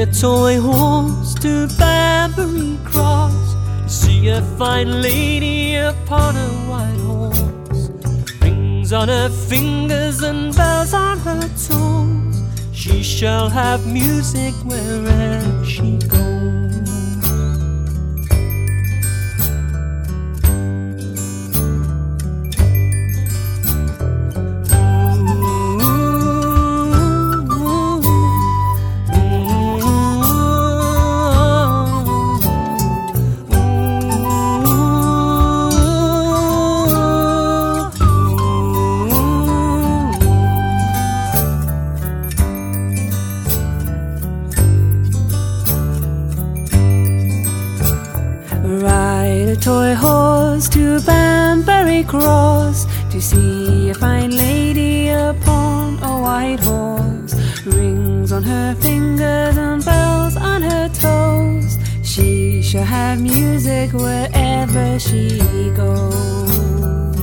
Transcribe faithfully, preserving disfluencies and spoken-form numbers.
a toy horse to Banbury Cross to see a fine lady upon a white horse. Rings on her fingers and bells on her toes. She shall have music wherever she goes. Ride a toy horse to Banbury Cross to see a fine lady upon a white horse. Rings on her fingers and bells on her toes. She shall have music wherever she goes.